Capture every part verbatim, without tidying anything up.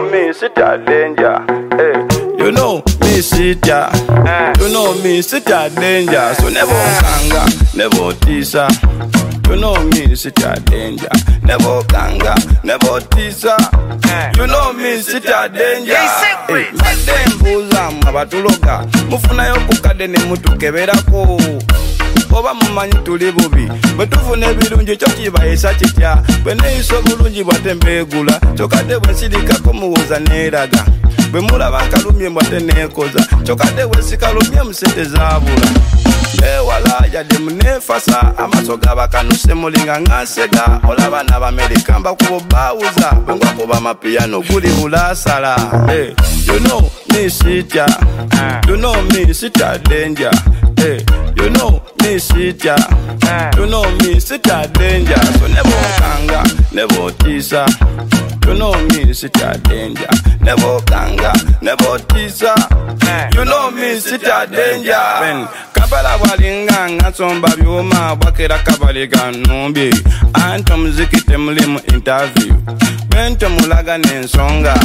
me, sit a danger. Hey, you know me, sit ya. You know me, sit a danger. So never kanga, never tisa. You know me, sit a danger. Never kanga, never tisa. You know me, sit a danger. Hey, madem buza mabatuloga. Mufuna yokukade ne mutu keberako. Oba mumanyi tuli bubi bwe tufuna ebirungi kyo kibayisa kitya bwe neeyisa obulungi bwate mbeegula kyokadde bwe nsirikako muwuza neeraga bwe mulaba nkalumye bwate neekoza kyokadde bwe sikalumye musente zaabula neewala yadde muneefasa amaaso gabakanuse mulinga ngansega olaba n'abamerika mbakubo baawuza bwe ngwakuba amapiyano guli bulaasala. Hey, you know me sitya, you know me sitya danger. Hey, you know me sitya, you know me sitya danger. So never kanga, never tisa. You know me sitya danger. Never kanga, never tisa. You know me sitya danger. Ben kabala walinga ngatsomba byuma bakera kabali ganumbi. Anto muziki temuli mu interview. Bento mulaga n'ensonga.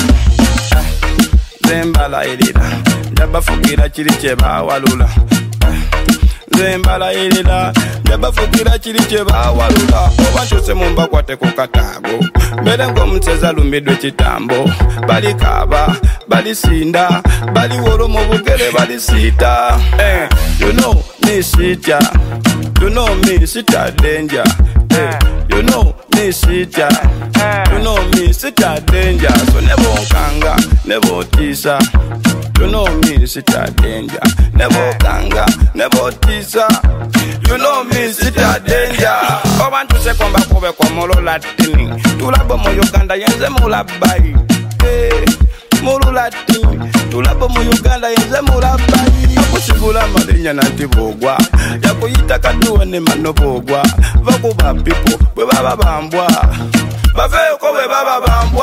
Zembala irira ndabafugira kiri kye bawalula. Zembala irira ndabafugira kiri kye bawalula. Oba nkyuse mumba kwate ku kataago mbere ng'omuseza lumbidwe kitambo. Bali kaaba bali sinda bali wolo mu bugere bali siita. Hey, you know me sitya, you know me sitya danger. Hey, you know me sitya, you know me sitya danger. So never kanga, never tisa. You know me sitya danger. Never kanga, never tisa. You know me sitya danger. Obantu se kwamba kube kwa molo latini. Tulabo mo Uganda yenze mulabai. Hey, molo latini. Tulabo mo Uganda yenze mulabai. Yakusibula malinya nanti bogwa. Yakuyita kaduwe ne mano bogwa. Vakuba pipo bwe baba bambwa. Bafeyo ko bwe baba bambwa.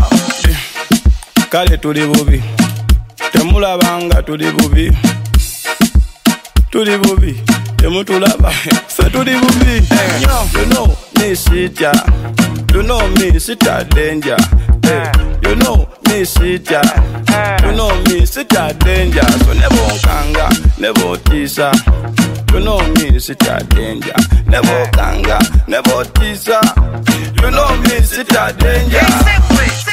Kale tuli bubi. Temulabanga tuli bubi. Tuli bubi. Temutulaba. Fe tuli bubi. You know me sitya. You know me sitya danger. Hey, you know me sitya. You know me sitya danger. So never kanga, never tisa. You know me sitya danger. Never kanga, never tisa. You know me sitya danger.